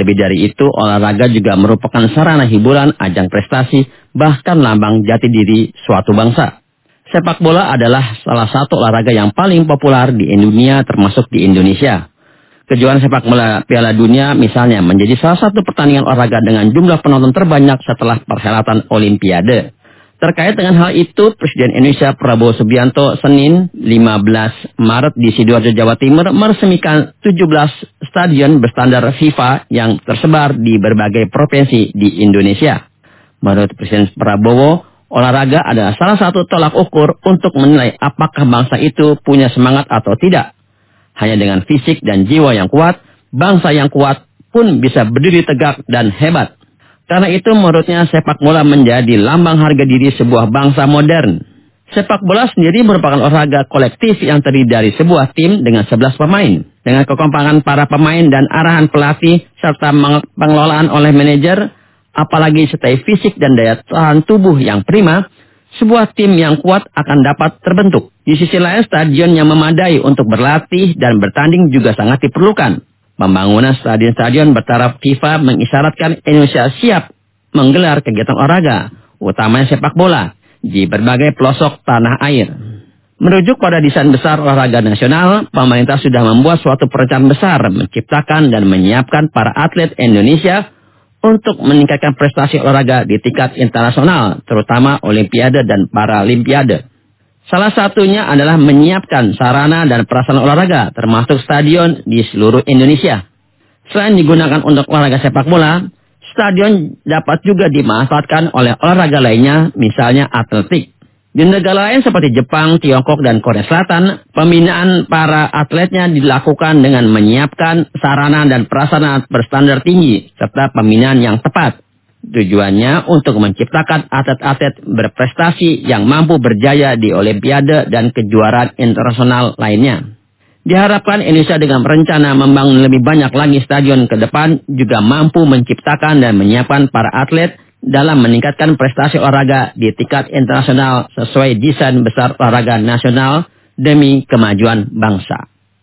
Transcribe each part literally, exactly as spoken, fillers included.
Lebih dari itu, olahraga juga merupakan sarana hiburan, ajang prestasi, bahkan lambang jati diri suatu bangsa. Sepak bola adalah salah satu olahraga yang paling populer di dunia termasuk di Indonesia. Kejuaraan sepak bola Piala Dunia misalnya menjadi salah satu pertandingan olahraga dengan jumlah penonton terbanyak setelah perhelatan Olimpiade. Terkait dengan hal itu, Presiden Indonesia Prabowo Subianto Senin lima belas Maret di Sidoarjo, Jawa Timur meresmikan tujuh belas stadion berstandar FIFA yang tersebar di berbagai provinsi di Indonesia. Menurut Presiden Prabowo, olahraga adalah salah satu tolak ukur untuk menilai apakah bangsa itu punya semangat atau tidak. Hanya dengan fisik dan jiwa yang kuat, bangsa yang kuat pun bisa berdiri tegak dan hebat. Karena itu menurutnya sepak bola menjadi lambang harga diri sebuah bangsa modern. Sepak bola sendiri merupakan olahraga kolektif yang terdiri dari sebuah tim dengan sebelas pemain. Dengan kekompakan para pemain dan arahan pelatih serta pengelolaan oleh manajer, apalagi sertai fisik dan daya tahan tubuh yang prima, sebuah tim yang kuat akan dapat terbentuk. Di sisi lain, stadion yang memadai untuk berlatih dan bertanding juga sangat diperlukan. Pembangunan stadion-stadion bertaraf FIFA mengisyaratkan Indonesia siap menggelar kegiatan olahraga, utamanya sepak bola, di berbagai pelosok tanah air. Merujuk pada desain besar olahraga nasional, pemerintah sudah membuat suatu perencanaan besar menciptakan dan menyiapkan para atlet Indonesia untuk meningkatkan prestasi olahraga di tingkat internasional, terutama Olimpiade dan Paralimpiade. Salah satunya adalah menyiapkan sarana dan prasarana olahraga, termasuk stadion di seluruh Indonesia. Selain digunakan untuk olahraga sepak bola, stadion dapat juga dimanfaatkan oleh olahraga lainnya, misalnya atletik. Di negara lain seperti Jepang, Tiongkok, dan Korea Selatan, pembinaan para atletnya dilakukan dengan menyiapkan sarana dan prasarana berstandar tinggi, serta pembinaan yang tepat. Tujuannya untuk menciptakan atlet-atlet berprestasi yang mampu berjaya di Olimpiade dan kejuaraan internasional lainnya. Diharapkan Indonesia dengan rencana membangun lebih banyak lagi stadion ke depan juga mampu menciptakan dan menyiapkan para atlet dalam meningkatkan prestasi olahraga di tingkat internasional sesuai desain besar olahraga nasional demi kemajuan bangsa.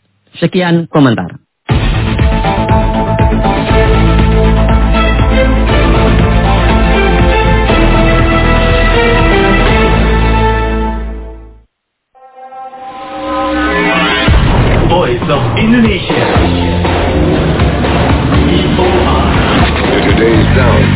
Sekian komentar. Voice of Indonesia. V O R. Today's sound.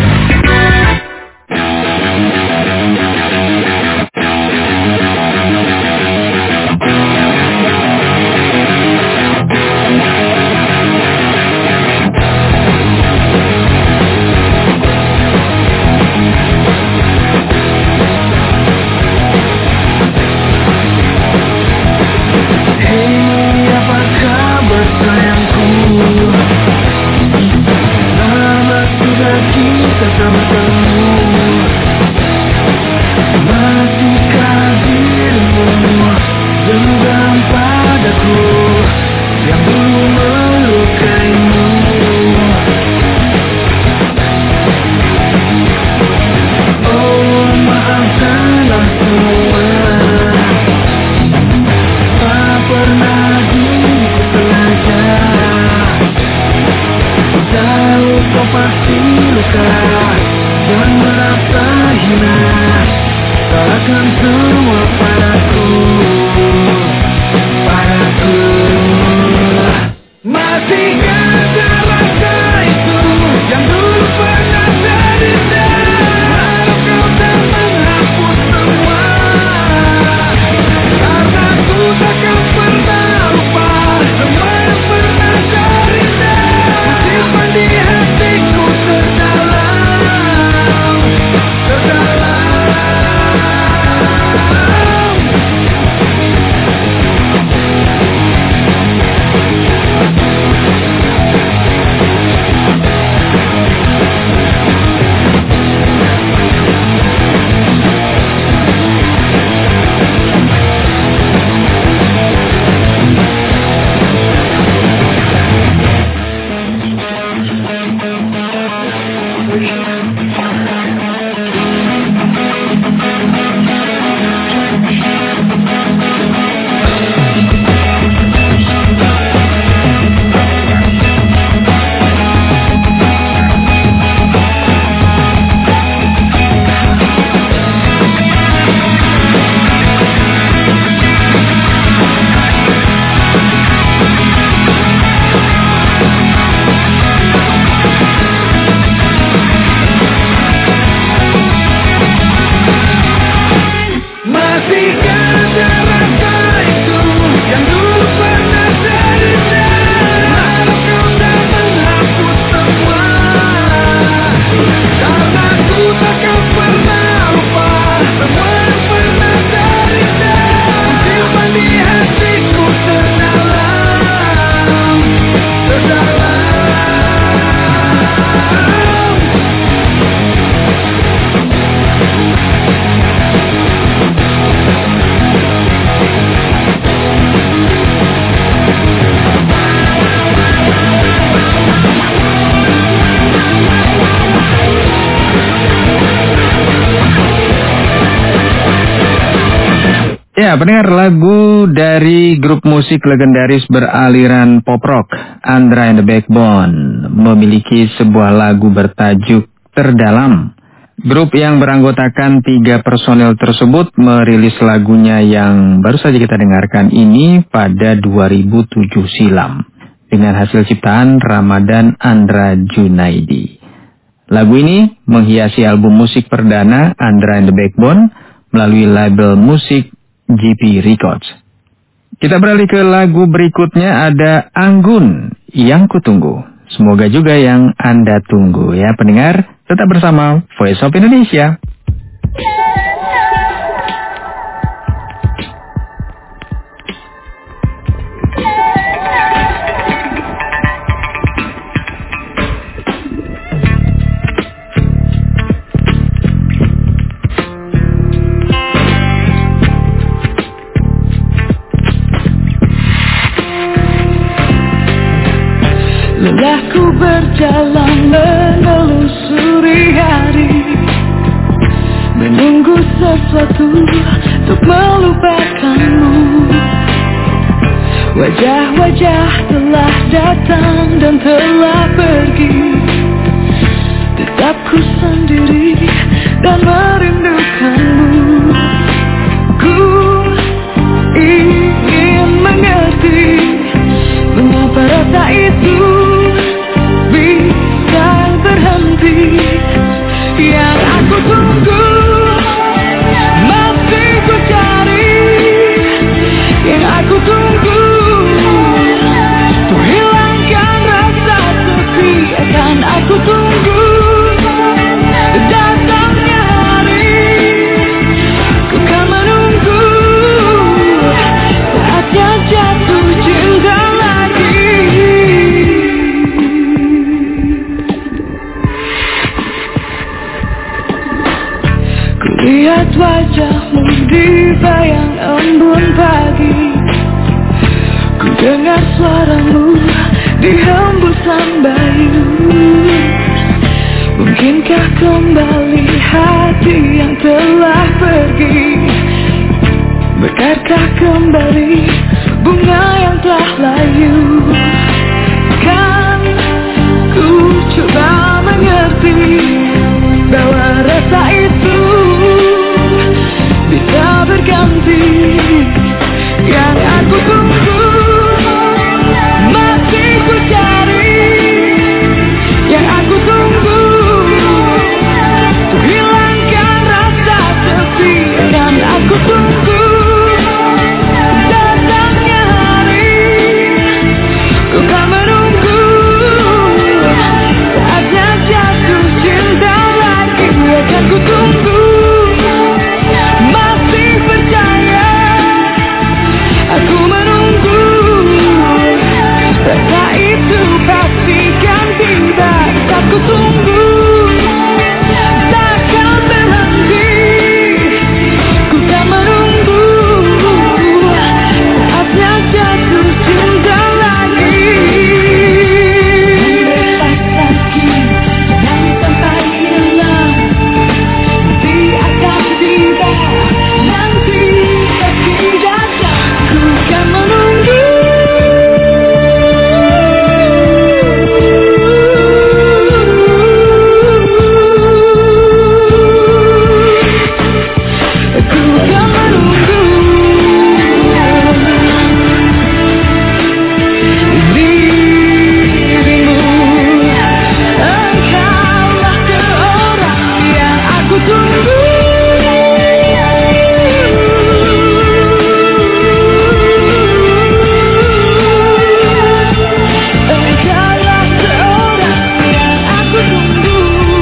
Ya, pendengar, lagu dari grup musik legendaris beraliran pop rock, Andra and the Backbone, memiliki sebuah lagu bertajuk Terdalam. Grup yang beranggotakan tiga personel tersebut merilis lagunya yang baru saja kita dengarkan ini pada dua ribu tujuh silam, dengan hasil ciptaan Ramadan Andra Junaidi. Lagu ini menghiasi album musik perdana Andra and the Backbone melalui label musik G P Records. Kita beralih ke lagu berikutnya, ada Anggun yang Kutunggu. Semoga juga yang Anda tunggu ya pendengar. Tetap bersama Voice of Indonesia. Lelahku berjalan menelusuri hari, menunggu sesuatu untuk melupakanmu. Wajah-wajah telah datang dan telah pergi, tetap ku sendiri dan merindukanmu. Ku ingin mengerti mengapa rasa itu bisa berhenti. Yang aku tunggu masih ku cari, yang aku tunggu tuh hilangkan rasa sepi. Akan aku tunggu datangnya hari, ku kan menunggu saatnya jatuh cinta lagi. Lihat wajahmu di bayang embun pagi, ku dengar suaramu di hembusan bayu. Mungkinkah kembali hati yang telah pergi? Mekankah kembali bunga yang telah layu? Kan ku coba mengerti bahwa rasa itu bisa berganti. Yang aku tunggu masih ku cari, yang aku tunggu tuh hilangkan rasa sepi. Dan aku tunggu datangnya hari, ku kan menunggu saatnya jatuh cinta lagi. Akan ku tunggu masih percaya, aku menunggu rasa itu pastikan tiba. Aku tunggu takkan berhenti, ku kan menunggu saatnya jatuh cinta lagi. Membebas lagi dan sampai hilang, nanti akan tiba, nanti pasti datang. Ku kan menunggu. Ku kan menunggu dirimu. Engkaulah seorang yang aku tunggu. Engkaulah seorang yang aku tunggu.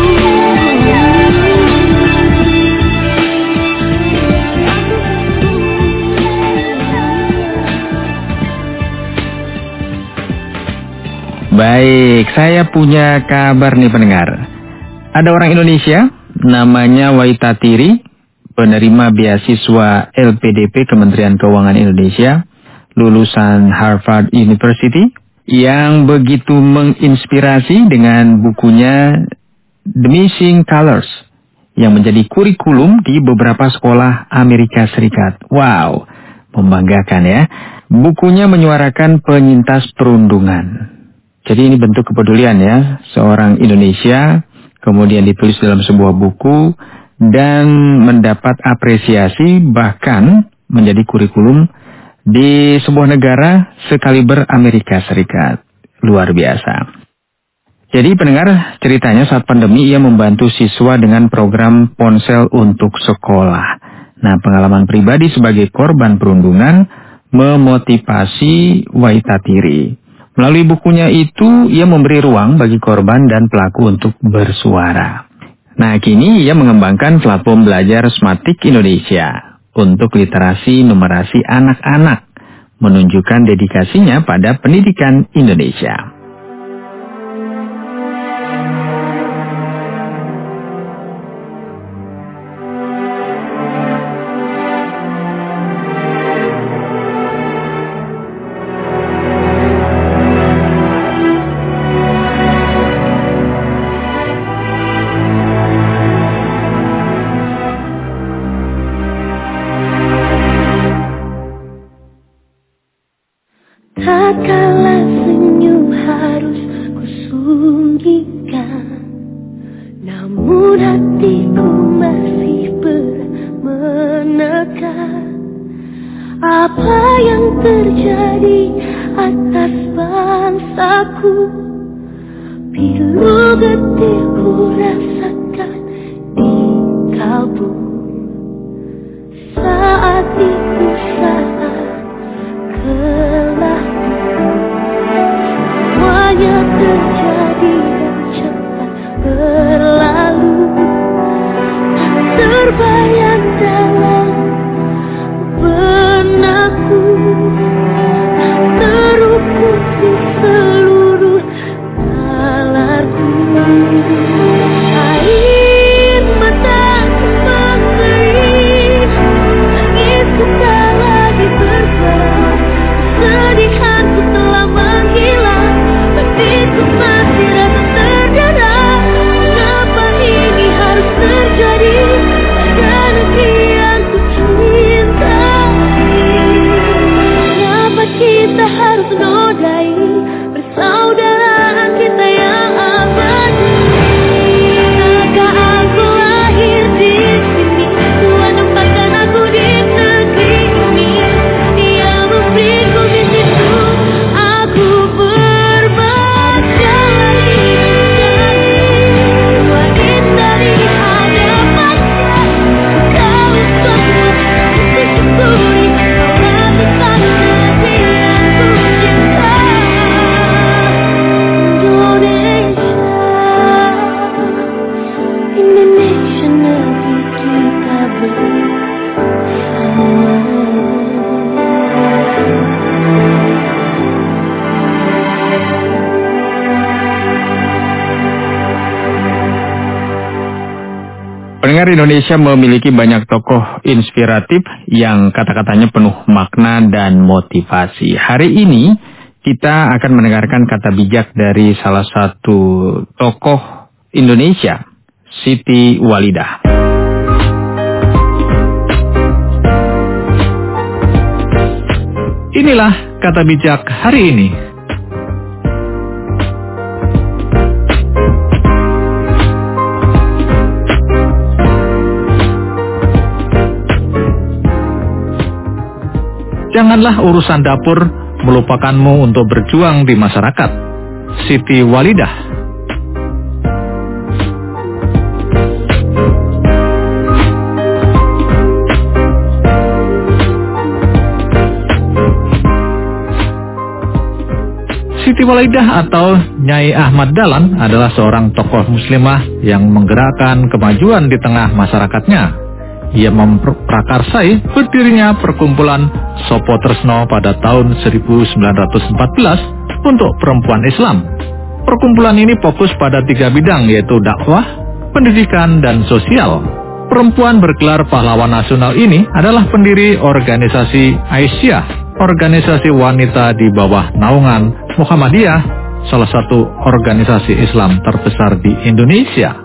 Baik, saya punya kabar nih pendengar. Ada orang Indonesia, namanya Waitatiri, penerima beasiswa L P D P Kementerian Keuangan Indonesia, lulusan Harvard University, yang begitu menginspirasi dengan bukunya The Missing Colors, yang menjadi kurikulum di beberapa sekolah Amerika Serikat. Wow, Membanggakan ya. Bukunya menyuarakan penyintas perundungan. Jadi ini bentuk kepedulian ya. Seorang Indonesia kemudian ditulis dalam sebuah buku dan mendapat apresiasi bahkan menjadi kurikulum di sebuah negara sekaliber Amerika Serikat. Luar biasa. Jadi pendengar, ceritanya saat pandemi ia membantu siswa dengan program ponsel untuk sekolah. Nah, pengalaman pribadi sebagai korban perundungan memotivasi Waitatiri. Melalui bukunya itu, ia memberi ruang bagi korban dan pelaku untuk bersuara. Nah, kini ia mengembangkan platform belajar Smarttik Indonesia untuk literasi numerasi anak-anak, menunjukkan dedikasinya pada pendidikan Indonesia. Tak kala senyum harus kusunggikan, namun hatiku masih berat menekan. Apa yang terjadi atas bangsaku, pilu getirku rasakan di kalbu. Saat itu saat kelam, semuanya terjadi dan cepat berlalu. Tak terbayang dalam benakku, tak terukur di seluruh nalarku. Air mataku mengering, tangisku tak lagi bersuara. Kesedihanku telah menghilang, batinku masih rasa terderak. Mengapa ini harus terjadi pada negeri yang ku cintai? Mengapa kita harus nodai persaudaraan kita yang abadi? Maka aku lahir di sini, Tuhan tempatkan aku di negeri ini. Dia memberiku di situ, aku berbangsa lagi. Wanita di hadapannya, kau semua disyukuri. Kau satu-satunya hati yang ku cinta. Indonesia, Indonesia negeri kita bersama. Pendengar, Indonesia memiliki banyak tokoh inspiratif yang kata-katanya penuh makna dan motivasi. Hari ini kita akan mendengarkan kata bijak dari salah satu tokoh Indonesia, Siti Walidah. Inilah kata bijak hari ini. Janganlah urusan dapur melupakanmu untuk berjuang di masyarakat. Siti Walidah. Siti Walidah atau Nyai Ahmad Dahlan adalah seorang tokoh muslimah yang menggerakkan kemajuan di tengah masyarakatnya. Ia memprakarsai berdirinya perkumpulan Sopo Tresno pada tahun seribu sembilan ratus empat belas untuk perempuan Islam. Perkumpulan ini fokus pada tiga bidang, yaitu dakwah, pendidikan, dan sosial. Perempuan bergelar pahlawan nasional ini adalah pendiri organisasi Aisyah, organisasi wanita di bawah naungan Muhammadiyah, salah satu organisasi Islam terbesar di Indonesia.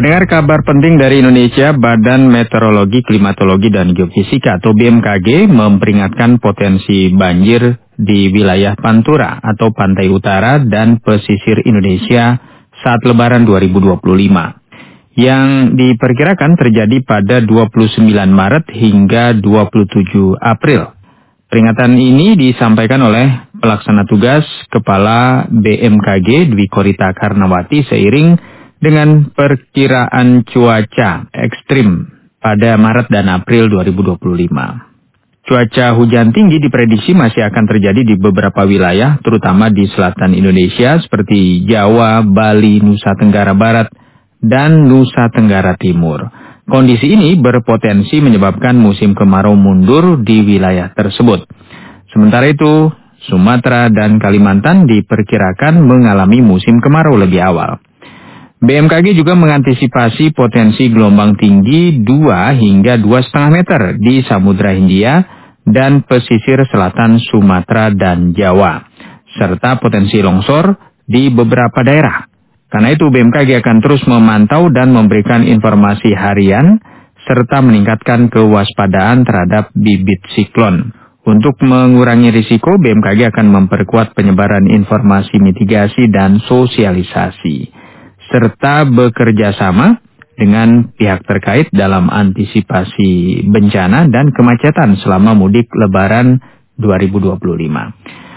Pendengar, kabar penting dari Indonesia, Badan Meteorologi, Klimatologi, dan Geofisika atau B M K G memperingatkan potensi banjir di wilayah Pantura atau Pantai Utara dan pesisir Indonesia saat Lebaran dua ribu dua puluh lima. Yang diperkirakan terjadi pada dua puluh sembilan Maret hingga dua puluh tujuh April. Peringatan ini disampaikan oleh pelaksana tugas Kepala B M K G Dwi Korita Karnawati seiring dengan perkiraan cuaca ekstrim pada Maret dan April dua ribu dua puluh lima. Cuaca hujan tinggi diprediksi masih akan terjadi di beberapa wilayah, terutama di selatan Indonesia seperti Jawa, Bali, Nusa Tenggara Barat, dan Nusa Tenggara Timur. Kondisi ini berpotensi menyebabkan musim kemarau mundur di wilayah tersebut. Sementara itu, Sumatera dan Kalimantan diperkirakan mengalami musim kemarau lebih awal. B M K G juga mengantisipasi potensi gelombang tinggi dua hingga dua koma lima meter di Samudra Hindia dan pesisir selatan Sumatera dan Jawa, serta potensi longsor di beberapa daerah. Karena itu B M K G akan terus memantau dan memberikan informasi harian serta meningkatkan kewaspadaan terhadap bibit siklon. Untuk mengurangi risiko, B M K G akan memperkuat penyebaran informasi mitigasi dan sosialisasi, serta bekerja sama dengan pihak terkait dalam antisipasi bencana dan kemacetan selama mudik Lebaran dua ribu dua puluh lima.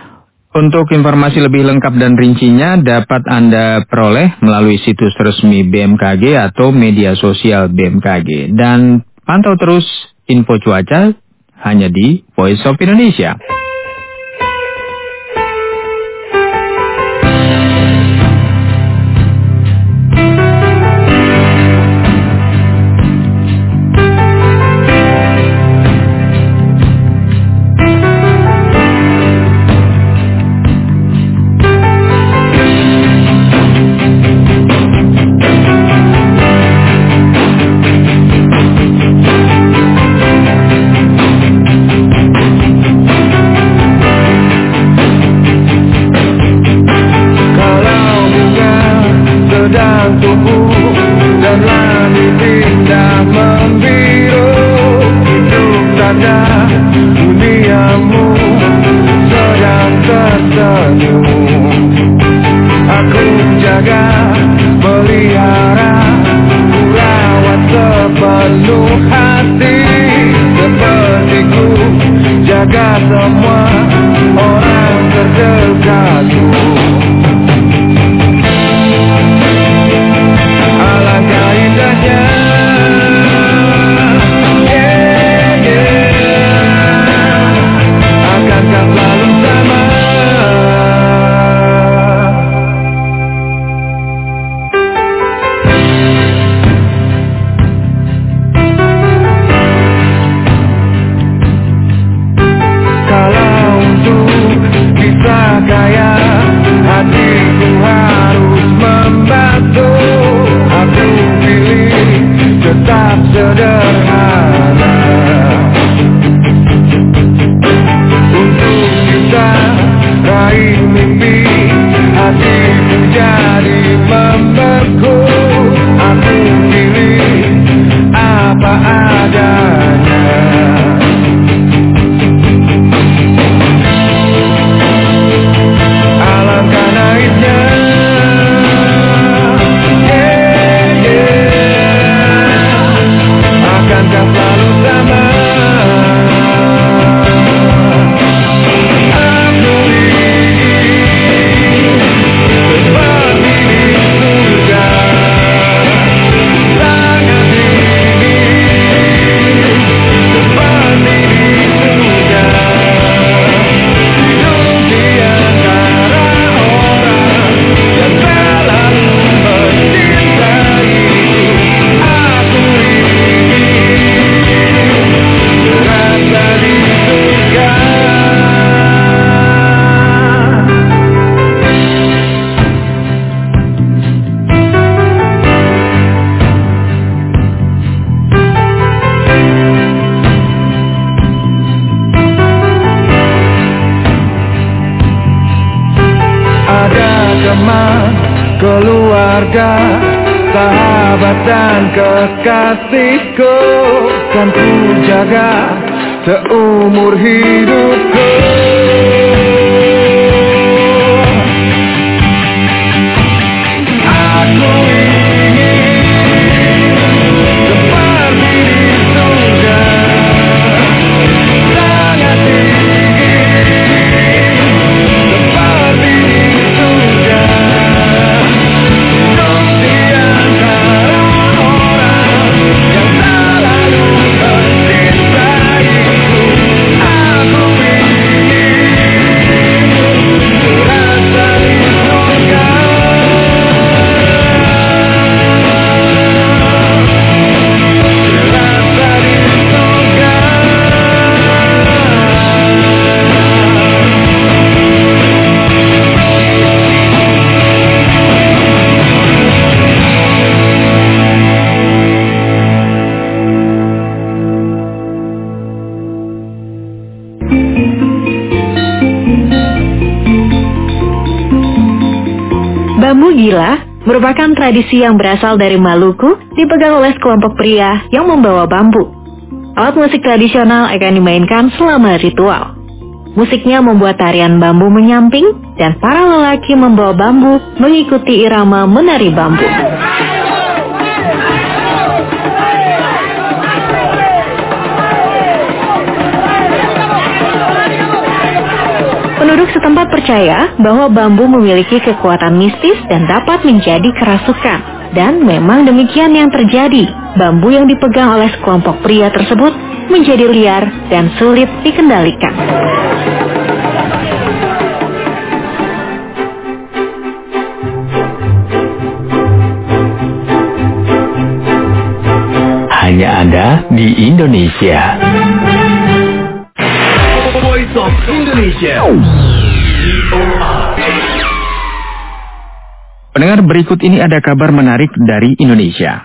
Untuk informasi lebih lengkap dan rincinya dapat Anda peroleh melalui situs resmi B M K G atau media sosial B M K G. Dan pantau terus info cuaca hanya di Voice of Indonesia. keluarga sahabat dan kekasihku, kan ku jaga seumur hidupku. Aku Bambu gila merupakan tradisi yang berasal dari Maluku, dipegang oleh sekelompok pria yang membawa bambu. Alat musik tradisional akan dimainkan selama ritual. Musiknya membuat tarian bambu menyamping dan para lelaki membawa bambu mengikuti irama menari bambu. Penduduk setempat percaya bahwa bambu memiliki kekuatan mistis dan dapat menjadi kerasukan. Dan memang demikian yang terjadi. Bambu yang dipegang oleh sekelompok pria tersebut menjadi liar dan sulit dikendalikan. Hanya ada di Indonesia. Voice of Indonesia. Pendengar, berikut ini ada kabar menarik dari Indonesia.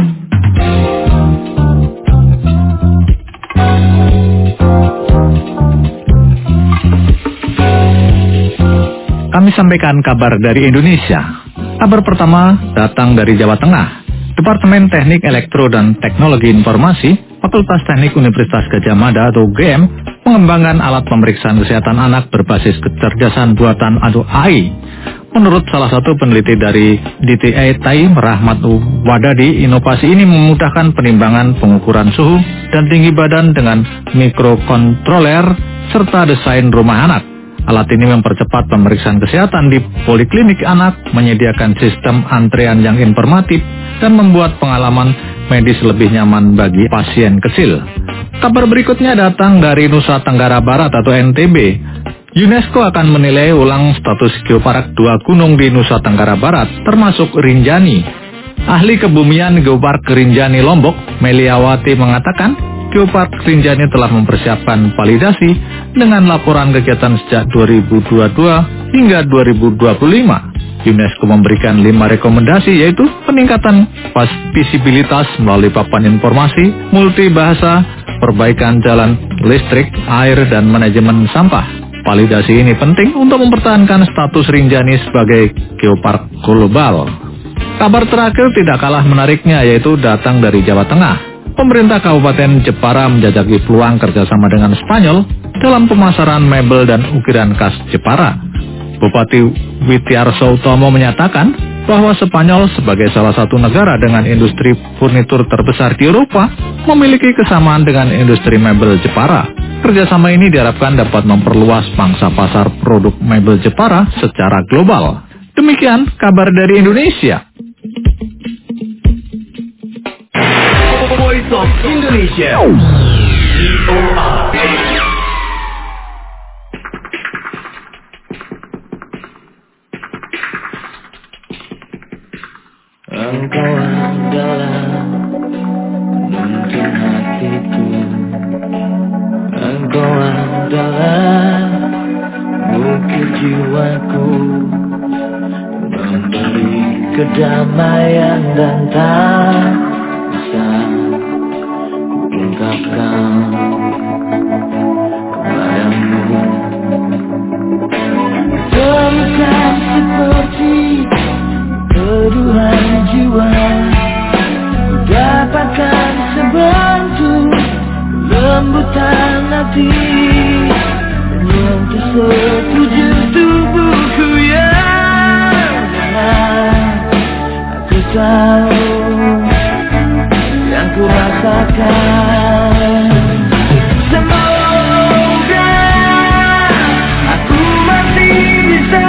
Kami sampaikan kabar dari Indonesia. Kabar pertama datang dari Jawa Tengah. Departemen Teknik Elektro dan Teknologi Informasi, Fakultas Teknik Universitas Gadjah Mada atau U G M, mengembangkan alat pemeriksaan kesehatan anak berbasis kecerdasan buatan atau A I. Menurut salah satu peneliti dari D T I T A I, Rahmat Wadadi, inovasi ini memudahkan penimbangan pengukuran suhu dan tinggi badan dengan mikrokontroler serta desain rumah anak. Alat ini mempercepat pemeriksaan kesehatan di poliklinik anak, menyediakan sistem antrean yang informatif, dan membuat pengalaman medis lebih nyaman bagi pasien kecil. Kabar berikutnya datang dari Nusa Tenggara Barat atau N T B. UNESCO akan menilai ulang status geopark dua gunung di Nusa Tenggara Barat, termasuk Rinjani. Ahli kebumian Geopark Rinjani Lombok, Meliawati, mengatakan Geopark Rinjani telah mempersiapkan validasi dengan laporan kegiatan sejak dua ribu dua puluh dua hingga dua ribu dua puluh lima. UNESCO memberikan lima rekomendasi, yaitu peningkatan visibilitas melalui papan informasi, multibahasa, perbaikan jalan listrik, air, dan manajemen sampah. Validasi ini penting untuk mempertahankan status Rinjani sebagai geopark global. Kabar terakhir tidak kalah menariknya, yaitu datang dari Jawa Tengah. Pemerintah Kabupaten Jepara menjajaki peluang kerjasama dengan Spanyol dalam pemasaran mebel dan ukiran khas Jepara. Bupati Witiarso Utomo menyatakan bahwa Spanyol sebagai salah satu negara dengan industri furnitur terbesar di Eropa memiliki kesamaan dengan industri mebel Jepara. Kerjasama ini diharapkan dapat memperluas pangsa pasar produk mebel Jepara secara global. Demikian kabar dari Indonesia. Voice of Indonesia. Engkau adalah penuntun hatiku. Engkau adalah bukit jiwaku, memberi kedamaian dan tak bisa ungkapkan kepadamu. Terluka seperti teduhan jiwa datang nanti, yang tersetuju tubuhku yang benar. Aku tahu yang ku rasakan. Semoga aku masih bisa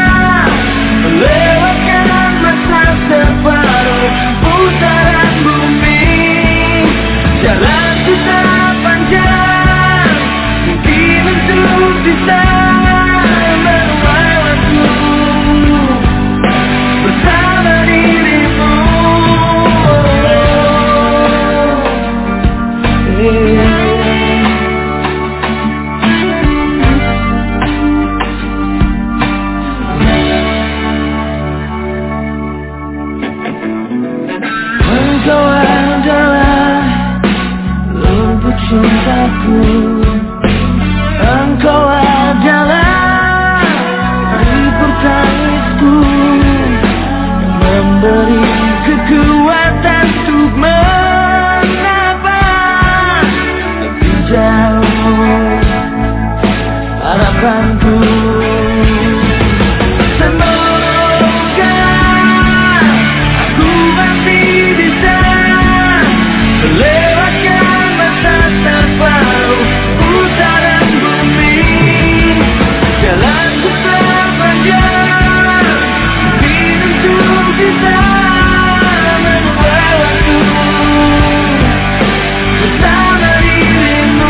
melewatkan masa separuh putaran bumi. Jalan kita panjang, mungkin untuk bisa menuai waktu bersama dirimu. Engkau adalah lumpuh cintaku, engkau adalah libur tangisku, memberi kekuatan untuk menabah lebih jauh harapanku. Semoga aku masih bisa melewatkan masa terbaru putaran bumi. Jalan ku terpanjang, mungkin untuk bisa menuai waktu bersama dirimu.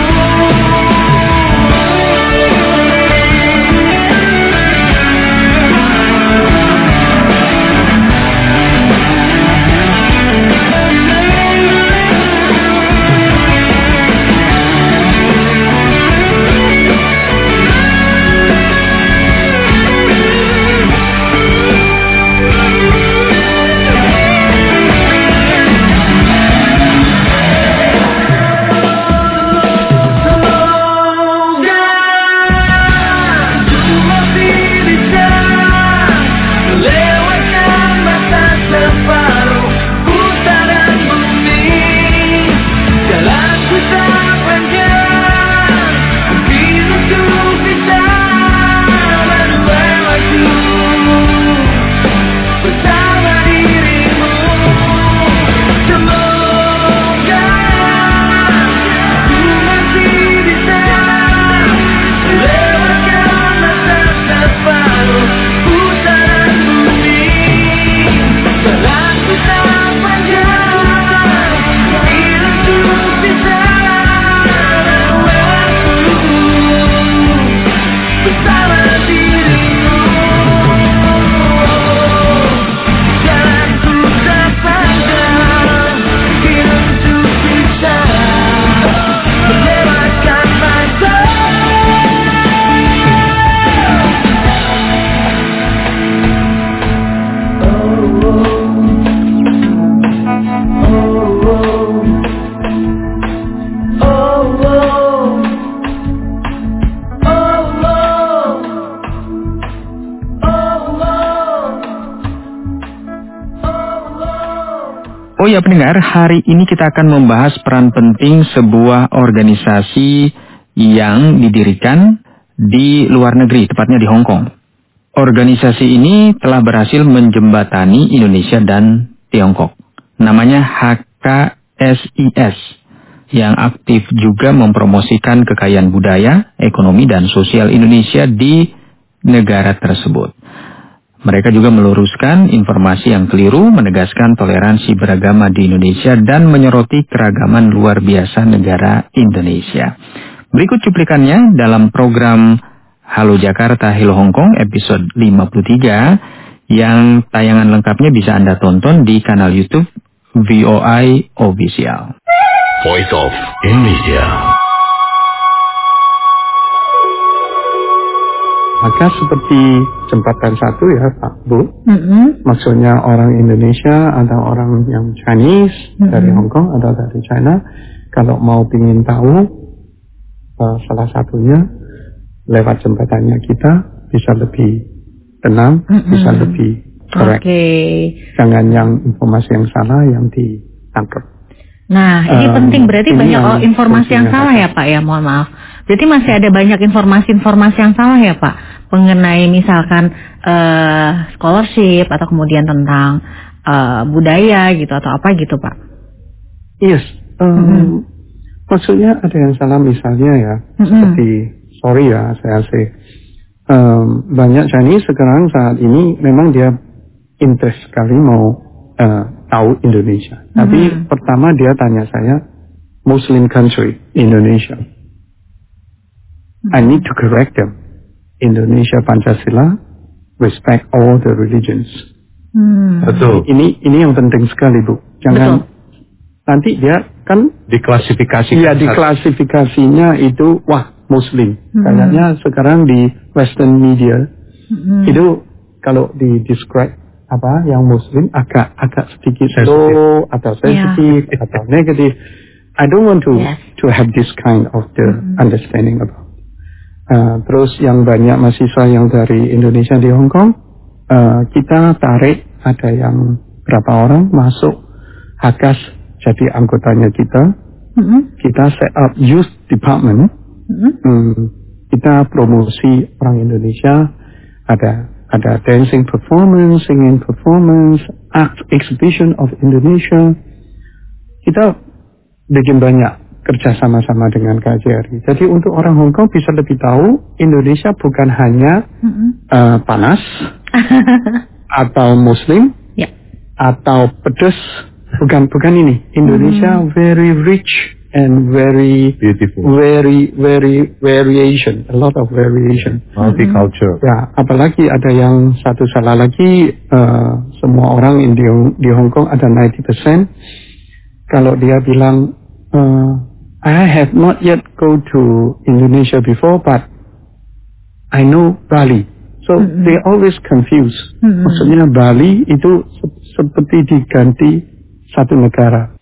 Oh ya pendengar, hari ini kita akan membahas peran penting sebuah organisasi yang didirikan di luar negeri, tepatnya di Hong Kong. Organisasi ini telah berhasil menjembatani Indonesia dan Tiongkok. Namanya H K S I S, yang aktif juga mempromosikan kekayaan budaya, ekonomi, dan sosial Indonesia di negara tersebut. Mereka juga meluruskan informasi yang keliru, menegaskan toleransi beragama di Indonesia, dan menyoroti keragaman luar biasa negara Indonesia. Berikut cuplikannya dalam program Halo Jakarta, Hello Hong Kong episode lima puluh tiga, yang tayangan lengkapnya bisa Anda tonton di kanal YouTube V O I Official. Voice of Indonesia. Maka seperti jembatan satu ya Pak Bu, Mm-hmm. maksudnya orang Indonesia atau orang yang Chinese mm-hmm. dari Hong Kong atau dari China, kalau mau ingin tahu uh, salah satunya lewat jembatannya kita bisa lebih tenang, mm-hmm. bisa lebih correct. Okay. Jangan yang informasi yang salah yang ditangkap. Nah, ini Um, penting, berarti ini banyak yang oh, informasi yang fungsinya salah ada. ya Pak ya, mohon maaf. Berarti masih ada banyak informasi-informasi yang salah ya Pak, mengenai misalkan uh, scholarship atau kemudian tentang uh, budaya gitu atau apa gitu Pak. Yes, um, Mm-hmm. maksudnya ada yang salah misalnya ya, Mm-hmm. seperti, sorry ya saya say, um, banyak Chinese sekarang saat ini memang dia interest sekali mau uh, tahu Indonesia. Mm-hmm. Tapi pertama dia tanya saya, Muslim country, Indonesia. Mm-hmm. I need to correct them. Indonesia Pancasila, respect all the religions. Hmm. Betul. Ini ini yang penting sekali Bu. Jangan Betul. nanti dia kan Diklasifikasikan. ya diklasifikasinya itu wah Muslim. Hmm. Kayaknya sekarang di Western media Hmm. itu kalau di describe apa yang Muslim agak agak sedikit Sensitive. low atau sensitif atau negatif. I don't want to Yes. to have this kind of the Hmm. understanding about. Uh, terus yang banyak mahasiswa yang dari Indonesia di Hong Kong, uh, kita tarik ada yang berapa orang masuk Hakas jadi anggotanya kita. Hmm. Kita set up youth department. Hmm. Hmm, kita promosi orang Indonesia, ada ada dancing performance, singing performance, art exhibition of Indonesia. Kita bikin banyak kerja sama-sama dengan K J R I. Jadi untuk orang Hong Kong bisa lebih tahu Indonesia bukan hanya Hmm. uh, panas atau Muslim Ya. atau pedas, bukan bukan ini. Indonesia very rich and very Beautiful. very very variation, a lot of variation. Multicultural. Ya, apalagi ada yang satu salah lagi, uh, semua orang di di Hong Kong ada sembilan puluh persen. Kalau dia bilang, uh, I have not yet go to Indonesia before, but I know Bali. So they always confuse. Mm-mm. Maksudnya Bali itu se- seperti diganti satu negara.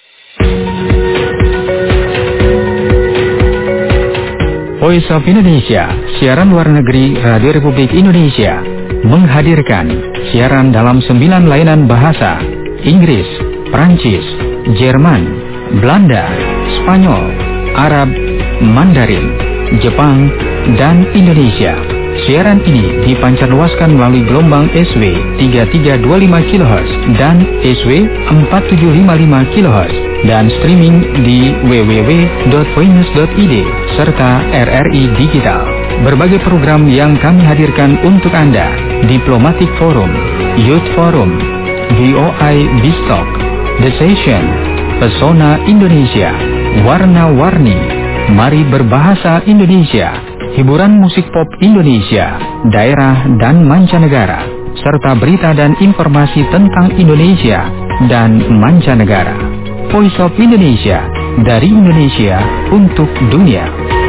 Voice of Indonesia, siaran luar negeri Radio Republik Indonesia, menghadirkan siaran dalam sembilan layanan bahasa: Inggris, Prancis, Jerman, Belanda, Spanyol, Arab, Mandarin, Jepang, dan Indonesia. Siaran ini dipancarluaskan melalui gelombang S W tiga tiga dua lima kilohertz dan S W empat tujuh lima lima kilohertz dan streaming di w w w dot voinews dot i d serta R R I Digital. Berbagai program yang kami hadirkan untuk Anda: Diplomatic Forum, Youth Forum, V O I Bistalk, The Session, Pesona Indonesia, Warna-Warni, Mari Berbahasa Indonesia, hiburan musik pop Indonesia, daerah dan mancanegara, serta berita dan informasi tentang Indonesia dan mancanegara. Voice of Indonesia, dari Indonesia untuk dunia.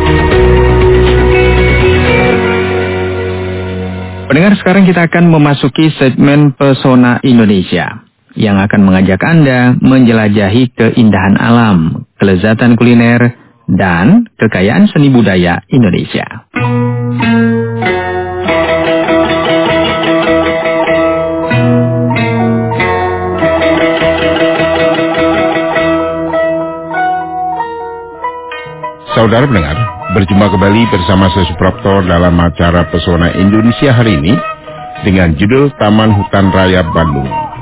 Pendengar, sekarang kita akan memasuki segmen Pesona Indonesia yang akan mengajak Anda menjelajahi keindahan alam, kelezatan kuliner, dan kekayaan seni budaya Indonesia. Saudara pendengar, berjumpa kembali bersama saya Suprapto dalam acara Pesona Indonesia hari ini dengan judul Taman Hutan Raya Bandung.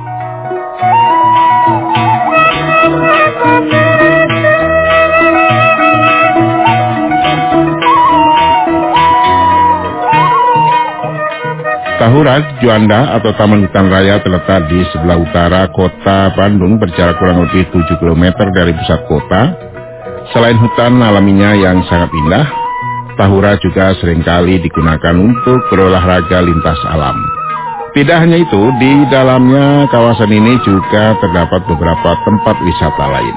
Tahura Juanda atau Taman Hutan Raya terletak di sebelah utara kota Bandung berjarak kurang lebih tujuh kilometer dari pusat kota. Selain hutan alaminya yang sangat indah, Tahura juga seringkali digunakan untuk berolahraga lintas alam. Tidak hanya itu, di dalamnya kawasan ini juga terdapat beberapa tempat wisata lain.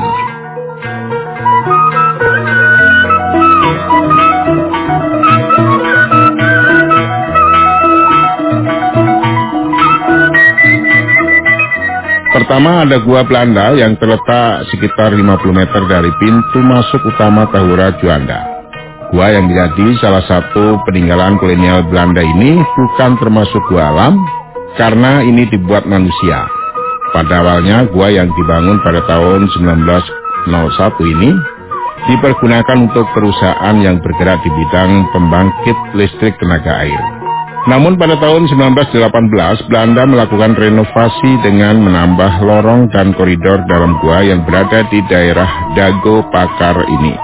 Pertama ada Gua Belanda yang terletak sekitar lima puluh meter dari pintu masuk utama Tahura Juanda. Gua yang menjadi salah satu peninggalan kolonial Belanda ini bukan termasuk gua alam karena ini dibuat manusia. Pada awalnya gua yang dibangun pada tahun seribu sembilan ratus nol satu ini dipergunakan untuk perusahaan yang bergerak di bidang pembangkit listrik tenaga air. Namun pada tahun sembilan belas delapan belas, Belanda melakukan renovasi dengan menambah lorong dan koridor dalam gua yang berada di daerah Dago Pakar ini.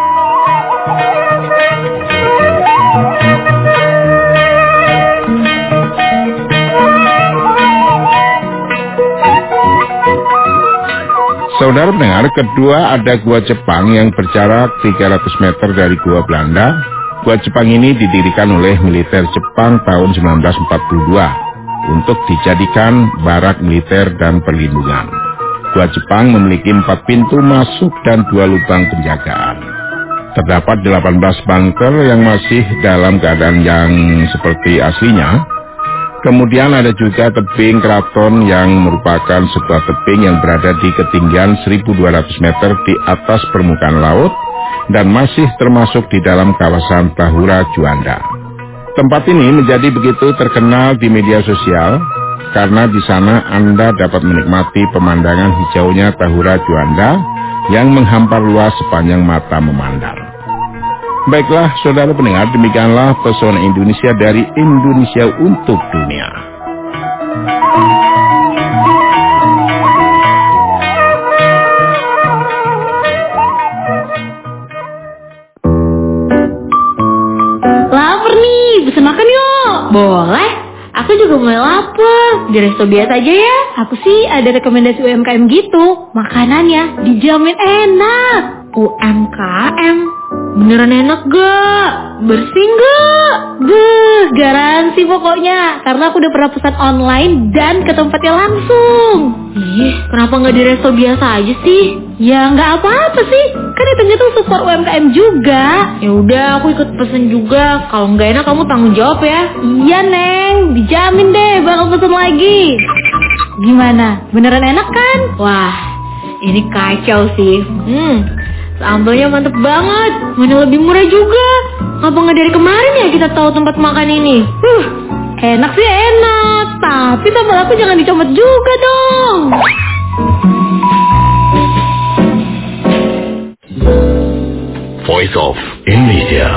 Saudara pendengar, kedua ada Gua Jepang yang berjarak tiga ratus meter dari Gua Belanda. Gua Jepang ini didirikan oleh militer Jepang tahun sembilan belas empat puluh dua untuk dijadikan barak militer dan perlindungan. Gua Jepang memiliki empat pintu masuk dan dua lubang penjagaan. Terdapat delapan belas bunker yang masih dalam keadaan yang seperti aslinya. Kemudian ada juga tebing keraton yang merupakan sebuah tebing yang berada di ketinggian seribu dua ratus meter di atas permukaan laut dan masih termasuk di dalam kawasan Tahura Juanda. Tempat ini menjadi begitu terkenal di media sosial karena di sana Anda dapat menikmati pemandangan hijaunya Tahura Juanda yang menghampar luas sepanjang mata memandang. Baiklah saudara pendengar, demikianlah pesona Indonesia dari Indonesia untuk dunia. Lapar nih, bisa makan yuk. Boleh, aku juga mulai lapar. Di resto biasa aja ya. Aku sih ada rekomendasi U M K M gitu. Makanannya dijamin enak. U M K M? Beneran enak gak? Bersih gak? Beuh, garansi pokoknya. Karena aku udah pernah pesan online dan ke tempatnya langsung. Ih, kenapa gak di resto biasa aja sih? Ya gak apa-apa sih. Kan itu tuh support U M K M juga. Ya udah, aku ikut pesen juga. Kalau gak enak kamu tanggung jawab ya. Iya Neng, dijamin deh bakal pesen lagi. Gimana? Beneran enak kan? Wah, ini kacau sih. Hmm Sambalnya mantep banget, mana lebih murah juga. Ngapa nggak dari kemarin ya kita tahu tempat makan ini? Huh, enak sih enak, tapi sambal aku jangan dicomot juga dong. Voice of Indonesia.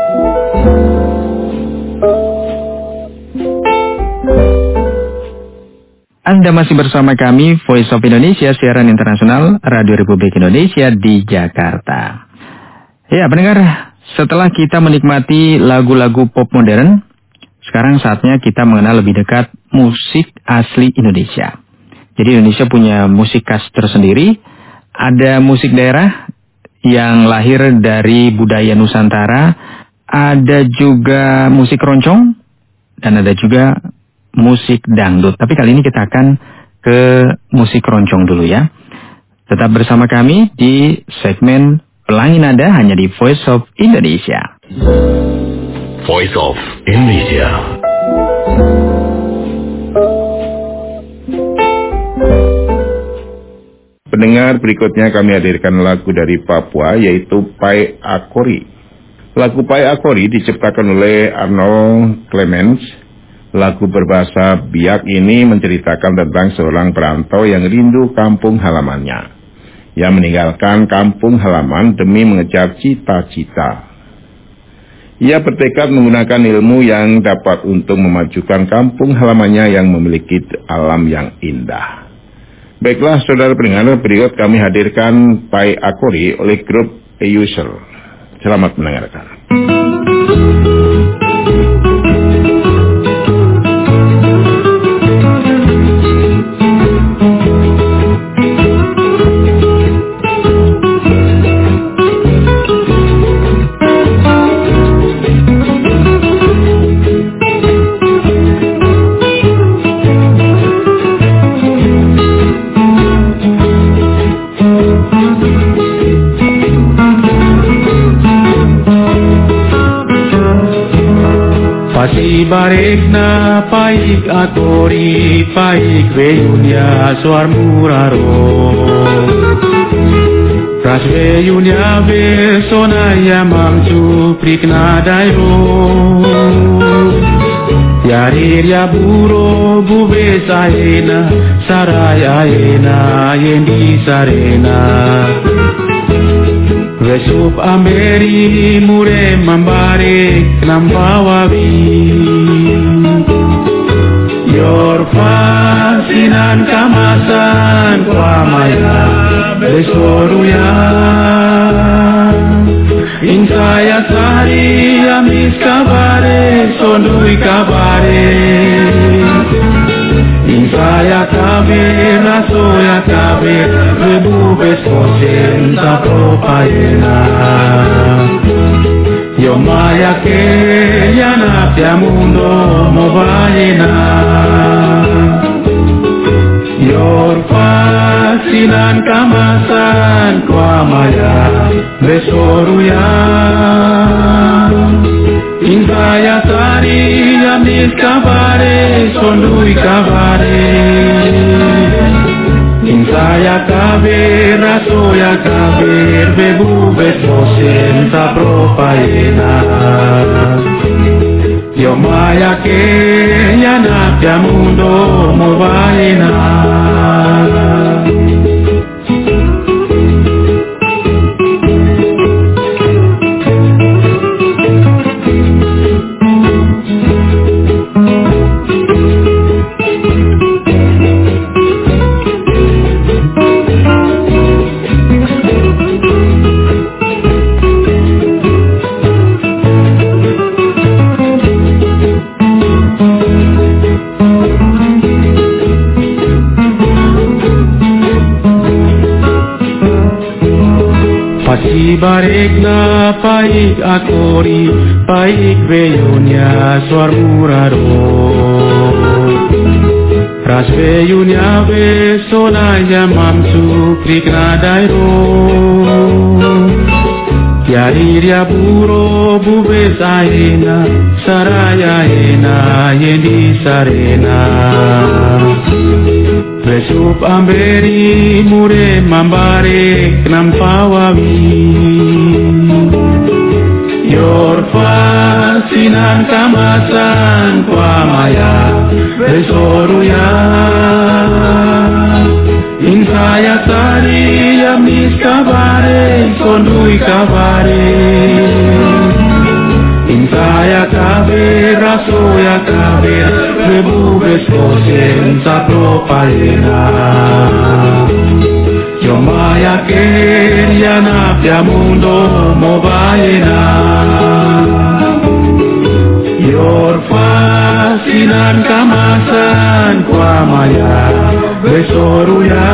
Anda masih bersama kami, Voice of Indonesia, siaran internasional Radio Republik Indonesia di Jakarta. Ya, pendengar, setelah kita menikmati lagu-lagu pop modern, sekarang saatnya kita mengenal lebih dekat musik asli Indonesia. Jadi Indonesia punya musik khas tersendiri, ada musik daerah yang lahir dari budaya Nusantara, ada juga musik roncong, dan ada juga musik dangdut. Tapi kali ini kita akan ke musik roncong dulu ya. Tetap bersama kami di segmen Pelangi Nada hanya di Voice of Indonesia. Voice of Indonesia. Pendengar, berikutnya kami hadirkan lagu dari Papua yaitu Pai Akori. Lagu Pai Akori diciptakan oleh Arnold Clemens. Lagu berbahasa Biak ini menceritakan tentang seorang perantau yang rindu kampung halamannya. Yang meninggalkan kampung halaman demi mengejar cita-cita. Ia bertekad menggunakan ilmu yang dapat untuk memajukan kampung halamannya yang memiliki alam yang indah. Baiklah saudara pendengar, berikut kami hadirkan Pai Akori oleh grup A User. Selamat mendengarkan. Barekna paik akori paik veyunya suar muraro Pras veyunya besona yamam cuprikna dairo Yarir ya buro bube saena saraya ena yendi sarena Besup amberi mure mambare nampawawi. Yor fasinan kamasan kwamaya besoruya. Insaya sari amis kabare sondui kabare. Insaya kabir rasoya kabir rebu beskosen ta propayena. Yo maya ke yana pia mundo mobayena. Yor fasinan kamasan kwamaya besoruya. Insaya sari amis kabare sondui kabare. Insaya kabir rasoya kabir bebu beskosen ta propayena. Yo maya ke yana pia mundo mobayena. Barekna paik akori, paik veyunya suar muraro. Ras veyunya ve solaya mamsu krikna dairo. Yariria buro bube saena, saraya ena yendi sarena. Besup amberi mure mambare nampawawi. Yor fasinan kamasan kwamaya besoruya. Insaya sari amis kabare sondui kabare. Insaya kabir rasoya kabir rebu beskosen ta propayena. Yo maya ke yana pia mundo mobayena. Yor fasinan kamasan kwamaya besoruya.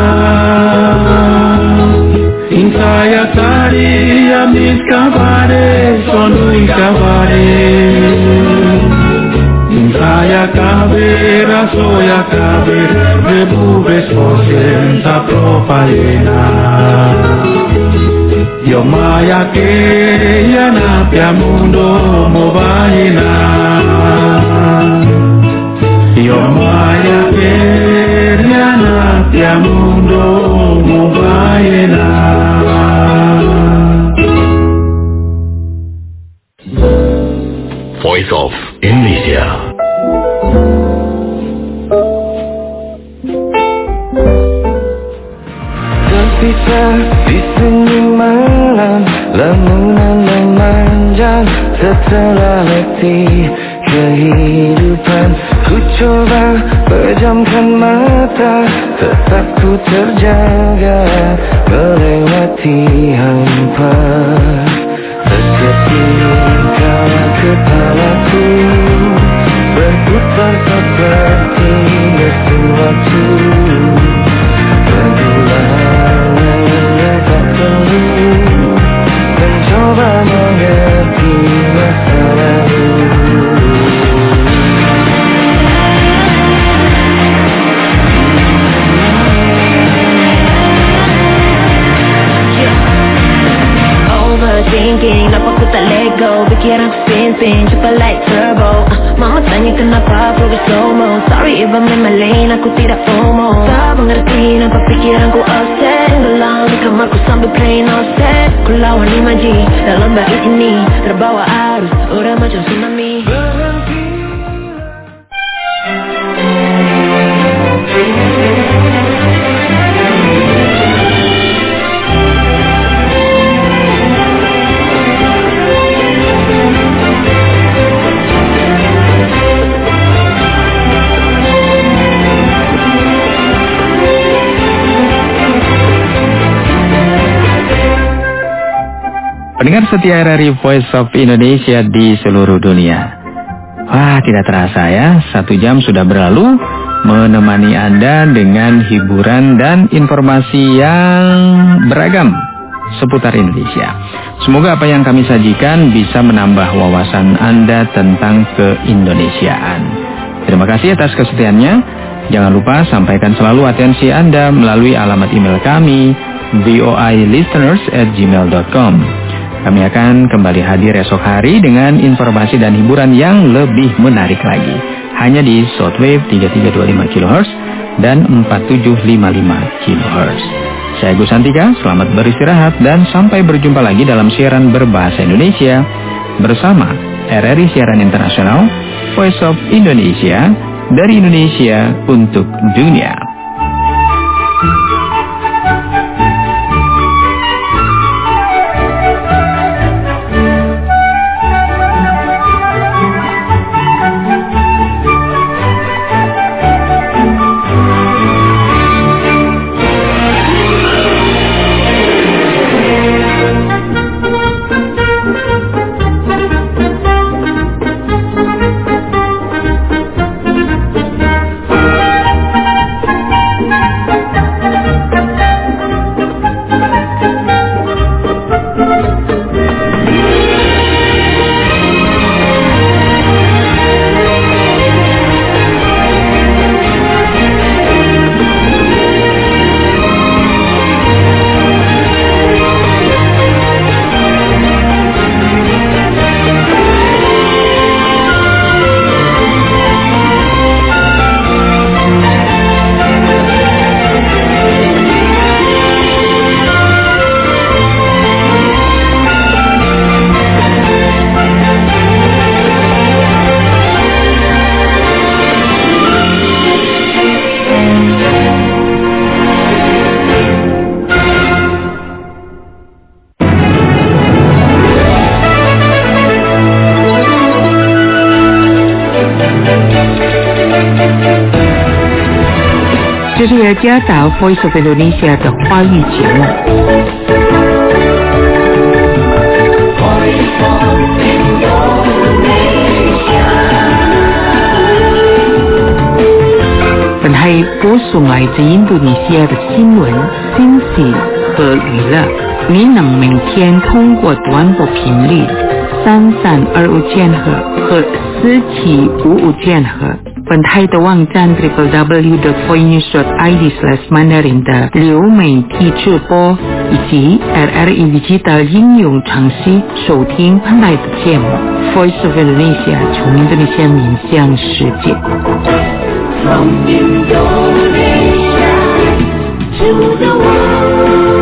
Insaya sari amis kabare sondui kabare. Insaya kabir rasoya kabir rebu beskosen ta propayena. Yo maya ke yana pia mundo mobayena. Yo maya ke yana pia mundo mobayena. Voice of Indonesia. Terpisah di sunyi malam, lamunan memanjang setelah letih kehidupan. Ku coba pejamkan mata, tetap ku terjaga melewati hampa. Seketika kepalaku berputar seperti mesin waktu. Perjuangan yang tak perlu mencoba mengerti masa lalu. Overthinking, kenapa ku tak let go? Pikiran ku spin-spin, cepat like turbo. uh, Mama tanya kenapa progress slow mo. Sorry if I'm in my lane, aku tidak FOMO. Tak mengerti kenapa pikiranku upset. Tenggelam di kamarku sambil playing offset. Ku lawan imaji dalam bait ini, terbawa arus udah macam tsunami. Pendengar setia R R I Voice of Indonesia di seluruh dunia. Wah, tidak terasa ya, satu jam sudah berlalu menemani Anda dengan hiburan dan informasi yang beragam seputar Indonesia. Semoga apa yang kami sajikan bisa menambah wawasan Anda tentang keindonesiaan. Terima kasih atas kesetiaannya. Jangan lupa sampaikan selalu atensi Anda melalui alamat email kami voilisteners at gmail dot com. Kami akan kembali hadir esok hari dengan informasi dan hiburan yang lebih menarik lagi. Hanya di shortwave tiga tiga dua lima kilohertz dan empat tujuh lima lima kilohertz. Saya Gus Santika, selamat beristirahat dan sampai berjumpa lagi dalam siaran berbahasa Indonesia bersama R R I Siaran Internasional Voice of Indonesia dari Indonesia untuk dunia. 雅加达 Voice of Indonesia 的华语节目。本台播送来自印度尼西亚的新闻、信息和娱乐。您能每天通过短波频率三三二五千赫和四七五五千赫。本台的网站 double-u double-u double-u dot voinews dot i d slash mandarin 的流媒体直播以及 R R I Digital 应用程序收听本台的节目 Voice of Indonesia 从印度尼西亚面向世界。From Indonesia to the world.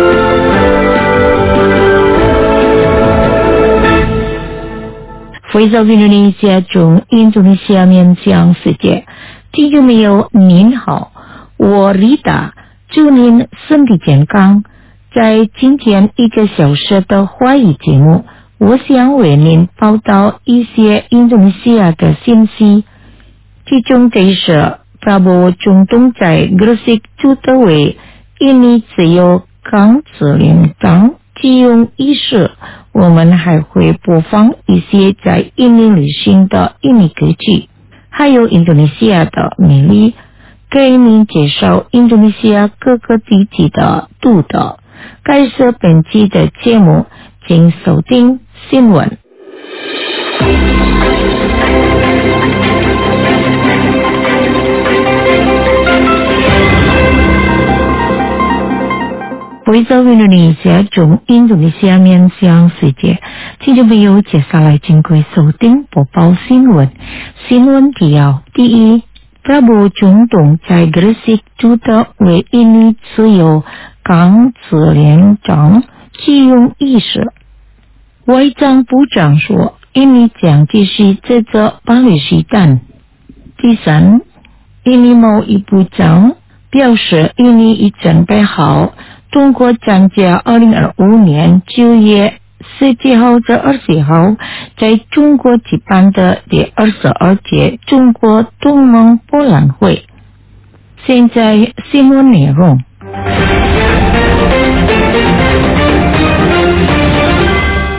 Voice of Indonesia 从印度尼西亚面向世界，听众朋友您好，我 Rita 祝您身体健康。在今天一个小时的华语节目，我想为您报道一些印度尼西亚的信息，其中这是 Prabowo 总统在 Gresik 主的为印尼自由港指领党启用仪式。我们还会播放一些在印尼旅行的印尼歌曲，还有印度尼西亚的美丽，给您介绍印度尼西亚各个地区的独特。开始本期的节目，请收听新闻。Voice of Indonesia 从印度尼西亚面向世界，听众朋友，接下来请各位收听播报新闻。新闻提要：第一， Prabowo 总统在 Gresik 主的为印尼自由港指领党启用仪式。外交部长说，印尼将继续支持巴勒斯坦。第三，印尼贸易部长表示，印尼已准备好中国参加二零二五年九月十七号至二十号在中国举办的第二十二届中国东盟博览会。现在新闻内容。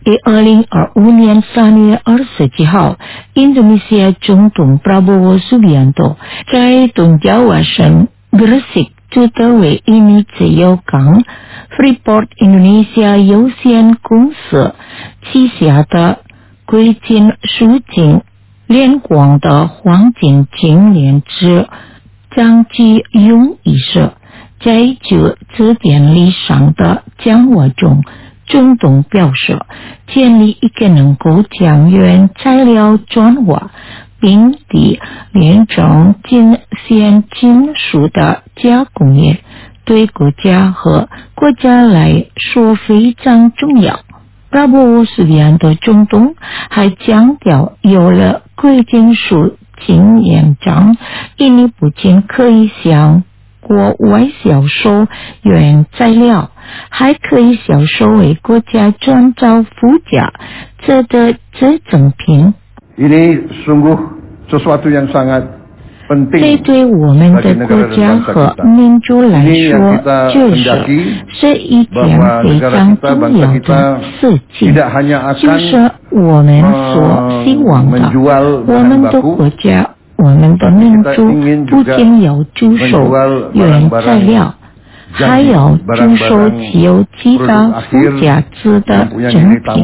二零二五年三月二十七号，印度尼西亚总统 Prabowo Subianto 在东爪哇省 Gresik 主导为印尼自由港 Freeport Indonesia 有限公司旗下的贵金属金联广的黄金精炼之张继勇一事，在就职典礼上的讲话中，总统表示，建立一个能够将原材料转化并提炼成金线金属的加工业，对国家和国家来说非常重要。Prabowo Subianto总统还强调，有了贵金属精炼厂，印尼不仅可以向国外销售原材料，还可以销售为国家创造附加值的制成品。 Ini sungguh sesuatu yang sangat penting。 这对我们的国家和民族来说，确实是一件非常重要的事情。就是我们所希望的，我们的国家。我们的民族不仅要出售原材料，还要出售具有其他附加值的产品。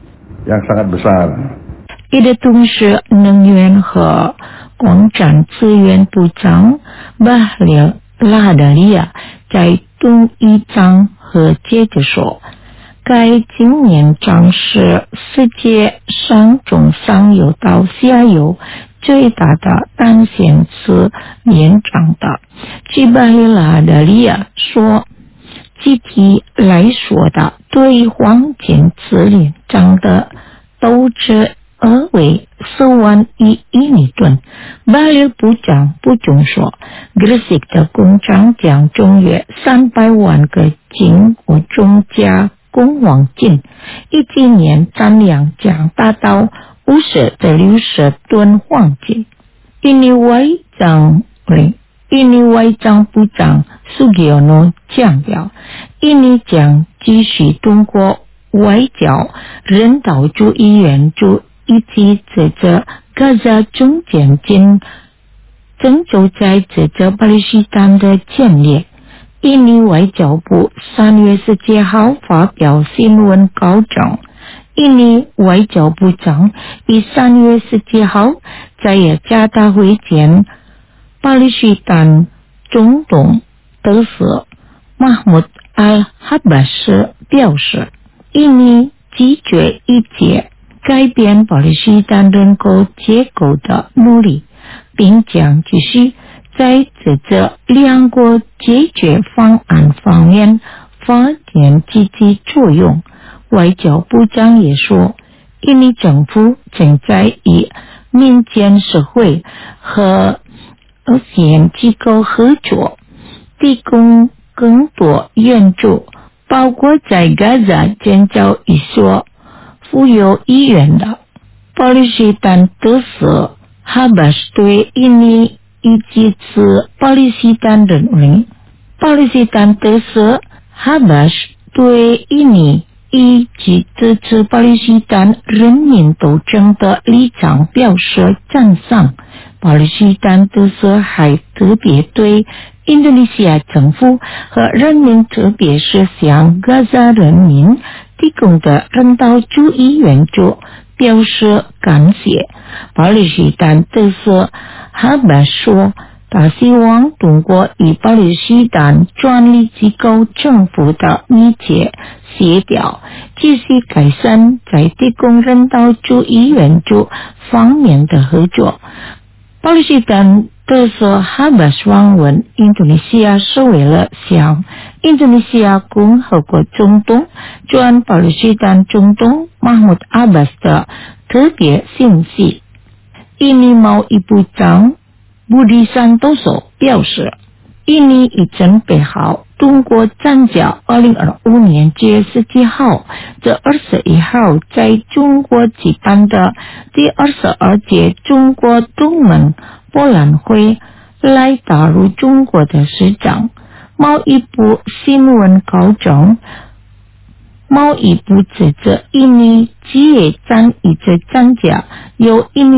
一的同时，能源和工厂资源部长巴列拉达利亚在同一章和接着说，该精炼厂是世界上中上游到下游最大的单线次连长的。据巴里拉德利亚说，具体来说的，对黄金次连长的投资额为四万亿印尼盾。巴里部长补充说 ，Gresik 的工厂将中约三百万个金或中加工黄金，一今年产量将达到五十到六十吨黄金。印尼外长印尼外交部长苏吉奥诺强调，印尼将继续通过外交、人道主义援助以及这个加沙中间间拯救在这个巴勒斯坦的建立。印尼外交部三月十七号发表新闻稿中，印尼外交部长于三月十七号在雅加达会见巴勒斯坦总统德斯马穆德阿哈巴斯表示，印尼拒绝一切改变巴勒斯坦人口结构的努力，并将继续在这这两国解决方案方面发展积极作用。外交部长也说，印尼政府正在与民间社会和私人机构合作，提供更多援助，包括在加沙建造一所富有医院的。巴勒斯坦特色哈巴斯对印尼以及是巴勒斯坦人民，巴勒斯坦特色哈巴斯对印尼以及支持巴勒斯坦人民斗争的立场表示赞赏。巴勒斯坦特色还特别对印度尼西亚政府和人民，特别是向加沙人民提供的人道主义援助表示感谢。巴勒斯坦特色哈巴说，他希望通过与巴勒斯坦专利机构政府的密切协调，继续改善在提供人道主义援助方面的合作。巴勒斯坦特色哈巴斯访问印度尼西亚是为了向印度尼西亚共和国总统转巴勒斯坦总统马穆德阿巴斯的特别信息。印尼贸易部长布迪山多索表示，印尼已准备好通过参加二零二五年七月十七号至二十一号在中国举办的第二十二届中国东盟博览会来打入中国的市场。贸易部新闻稿中猫也不指着印尼，鸡也沾一着沾甲，有印尼